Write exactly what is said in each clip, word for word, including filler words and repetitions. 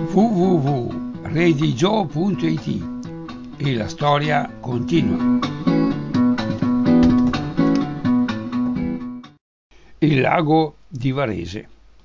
w w w punto redigio punto it e la storia continua. Il lago di Varese.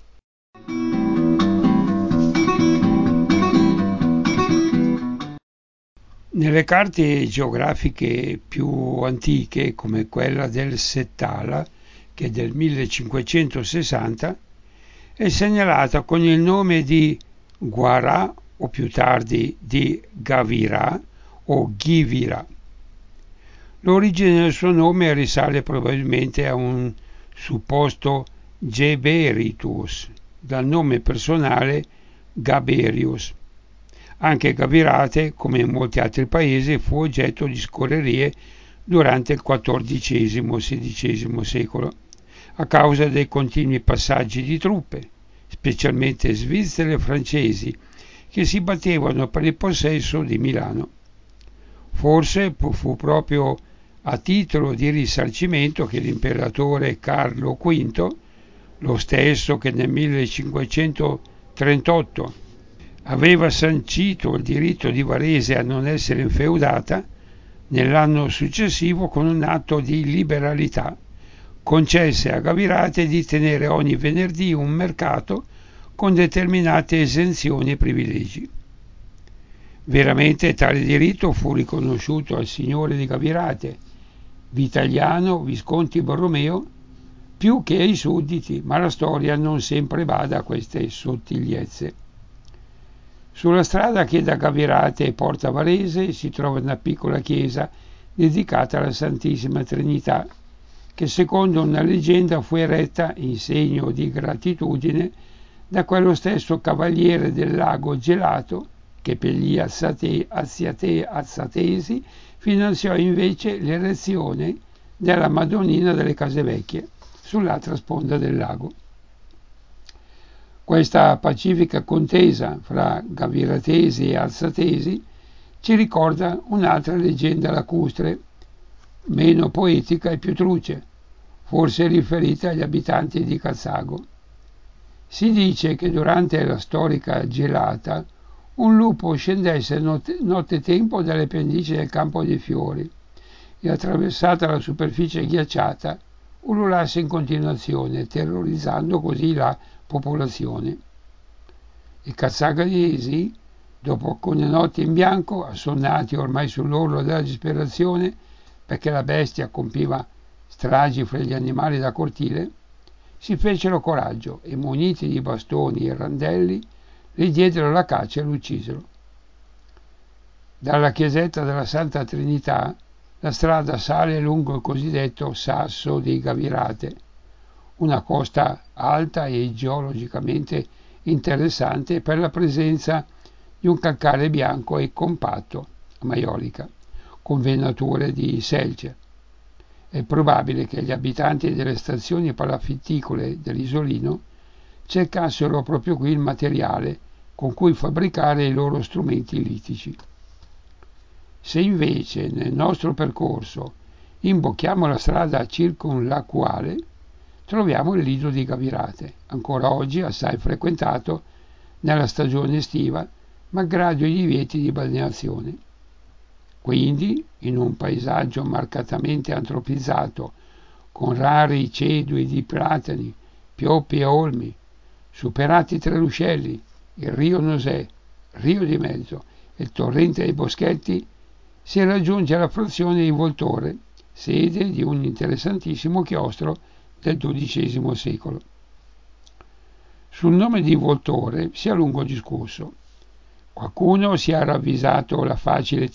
Nelle carte geografiche più antiche, come quella del Settala, che è del millecinquecentosessanta, è segnalata con il nome di Guarà o più tardi di Gavirà o Ghivira. L'origine del suo nome risale probabilmente a un supposto Geberitus, dal nome personale Gaberius. Anche Gavirate, come in molti altri paesi, fu oggetto di scorrerie durante il quattordicesimo sedicesimo secolo, a causa dei continui passaggi di truppe, specialmente svizzere e francesi, che si battevano per il possesso di Milano. Forse fu proprio a titolo di risarcimento che l'imperatore Carlo V, lo stesso che nel millecinquecentotrentotto aveva sancito il diritto di Varese a non essere infeudata, nell'anno successivo, con un atto di liberalità, concesse a Gavirate di tenere ogni venerdì un mercato con determinate esenzioni e privilegi. Veramente tale diritto fu riconosciuto al signore di Gavirate, Vitagliano Visconti Borromeo, più che ai sudditi, ma la storia non sempre bada a queste sottigliezze. Sulla strada che da Gavirate porta a Varese si trova una piccola chiesa dedicata alla Santissima Trinità, che secondo una leggenda fu eretta in segno di gratitudine da quello stesso cavaliere del lago gelato che per gli Assate, Assiate, Assatesi finanziò invece l'erezione della Madonnina delle Case Vecchie sull'altra sponda del lago. Questa pacifica contesa fra gaviratesi e alzatesi ci ricorda un'altra leggenda lacustre, meno poetica e più truce, forse riferita agli abitanti di Cazzago. Si dice che durante la storica gelata un lupo scendesse notte, nottetempo dalle pendici del Campo dei Fiori e, attraversata la superficie ghiacciata, ululasse in continuazione, terrorizzando così la popolazione. I cazzagadesi, dopo alcune notti in bianco, assonnati ormai sull'orlo della disperazione perché la bestia compiva stragi fra gli animali da cortile, si fecero coraggio e, muniti di bastoni e randelli, gli diedero la caccia e lo uccisero. Dalla chiesetta della Santa Trinità la strada sale lungo il cosiddetto Sasso di Gavirate, una costa alta e geologicamente interessante per la presenza di un calcare bianco e compatto, maiolica, con venature di selce. È probabile che gli abitanti delle stazioni palafitticole dell'isolino cercassero proprio qui il materiale con cui fabbricare i loro strumenti litici. Se invece nel nostro percorso imbocchiamo la strada circumlacuale, troviamo il lido di Gavirate, ancora oggi assai frequentato nella stagione estiva, malgrado i divieti di balneazione. Quindi, in un paesaggio marcatamente antropizzato, con rari cedui di platani, pioppi e olmi, superati tre ruscelli, il rio Nosè, rio di mezzo e il torrente dei Boschetti, si raggiunge la frazione di Voltore, sede di un interessantissimo chiostro del dodicesimo secolo. Sul nome di Voltore si è a lungo discusso. Qualcuno si è ravvisato la facile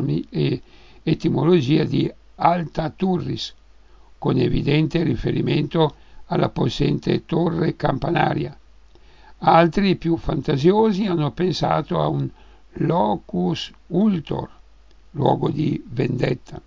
etimologia di Alta Turris, con evidente riferimento alla possente torre campanaria. Altri, più fantasiosi, hanno pensato a un locus ultor, luogo di vendetta,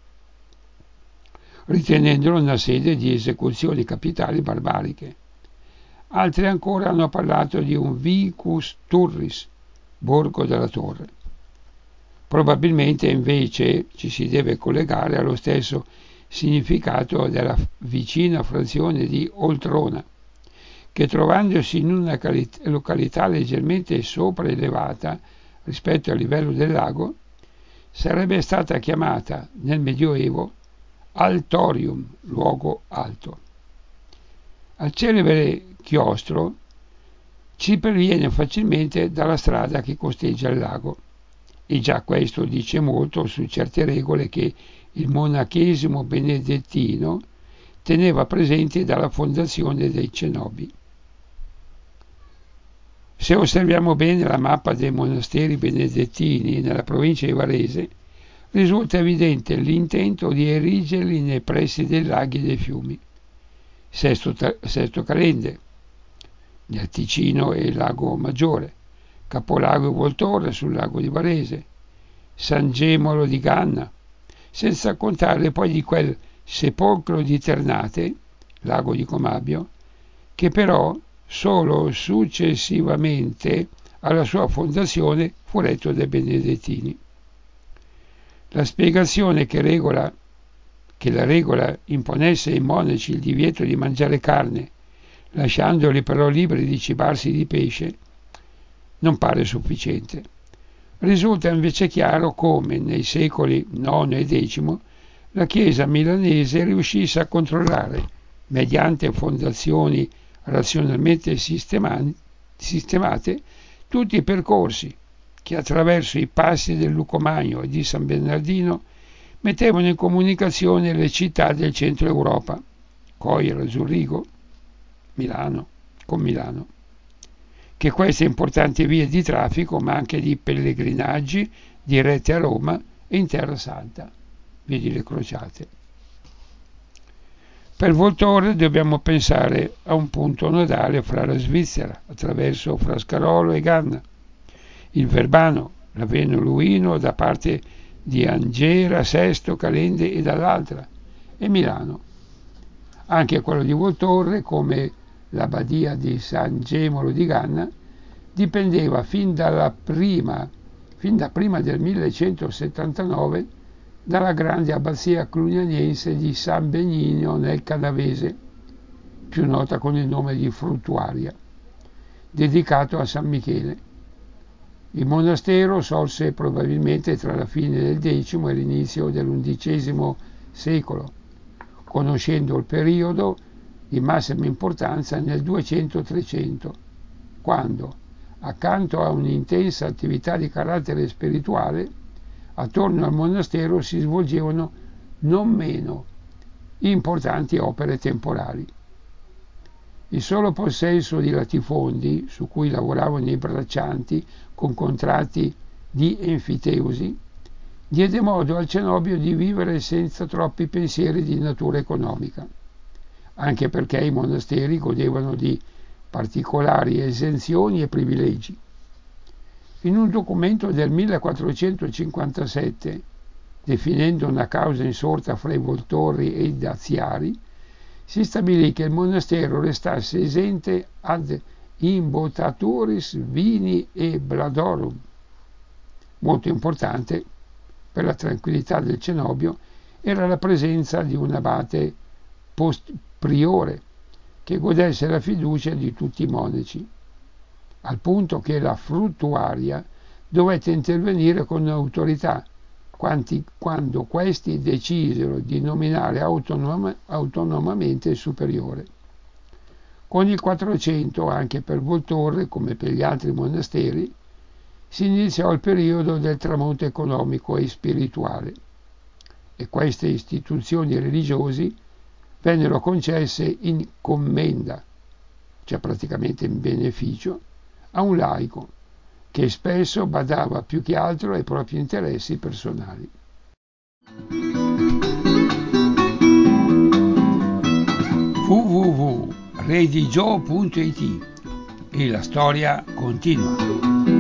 ritenendolo una sede di esecuzioni capitali barbariche. Altri ancora hanno parlato di un vicus turris, borgo della torre. Probabilmente invece ci si deve collegare allo stesso significato della vicina frazione di Oltrona, che trovandosi in una località leggermente sopraelevata rispetto al livello del lago, sarebbe stata chiamata nel Medioevo Altorium, luogo alto. Al celebre chiostro ci perviene facilmente dalla strada che costeggia il lago, e già questo dice molto su certe regole che il monachesimo benedettino teneva presenti dalla fondazione dei cenobi. Se osserviamo bene la mappa dei monasteri benedettini nella provincia di Varese, risulta evidente l'intento di erigerli nei pressi dei laghi e dei fiumi. Sesto, Sesto Calende, nel Ticino e il Lago Maggiore, Capolago e Voltorre sul lago di Varese, San Gemolo di Ganna, senza contare poi di quel sepolcro di Ternate, lago di Comabio, che però solo successivamente alla sua fondazione fu retto dai benedettini. La spiegazione che, regola, che la regola imponesse ai monaci il divieto di mangiare carne, lasciandoli però liberi di cibarsi di pesce, non pare sufficiente. Risulta invece chiaro come nei secoli nono e decimo la Chiesa milanese riuscisse a controllare, mediante fondazioni razionalmente sistemate, tutti i percorsi che attraverso i passi del Lucomagno e di San Bernardino mettevano in comunicazione le città del centro Europa, Coira, Zurigo, Milano, con Milano, che queste importanti vie di traffico, ma anche di pellegrinaggi diretti a Roma e in Terra Santa, vedi le crociate. Per Voltorre dobbiamo pensare a un punto nodale fra la Svizzera, attraverso Frascarolo e Ganna, il Verbano, l'Aveno Luino da parte di Angera, Sesto, Calende e dall'altra, e Milano. Anche quello di Voltorre, come l'abbadia di San Gemolo di Ganna, dipendeva fin dalla prima, fin da prima del millecentosettantanove dalla grande abbazia clunianiense di San Benigno nel Canavese, più nota con il nome di Fruttuaria, dedicato a San Michele. Il monastero sorse probabilmente tra la fine del X e l'inizio dell'undicesimo secolo, conoscendo il periodo di massima importanza nel duecento trecento, quando, accanto a un'intensa attività di carattere spirituale, attorno al monastero si svolgevano non meno importanti opere temporali. Il solo possesso di latifondi, su cui lavoravano i braccianti con contratti di enfiteusi, diede modo al cenobio di vivere senza troppi pensieri di natura economica, anche perché i monasteri godevano di particolari esenzioni e privilegi. In un documento del millequattrocentocinquantasette, definendo una causa insorta fra i Voltorri e i Daziari, si stabilì che il monastero restasse esente ad imbotaturis vini e bladorum. Molto importante per la tranquillità del cenobio era la presenza di un abate post priore che godesse la fiducia di tutti i monaci, al punto che la fruttuaria dovette intervenire con autorità quanti, quando questi decisero di nominare autonoma, autonomamente il superiore. Con il quattrocento, anche per Voltorre, come per gli altri monasteri, si iniziò il periodo del tramonto economico e spirituale, e queste istituzioni religiose vennero concesse in commenda, cioè praticamente in beneficio, a un laico, che spesso badava più che altro ai propri interessi personali. w w w punto redigio punto it e la storia continua.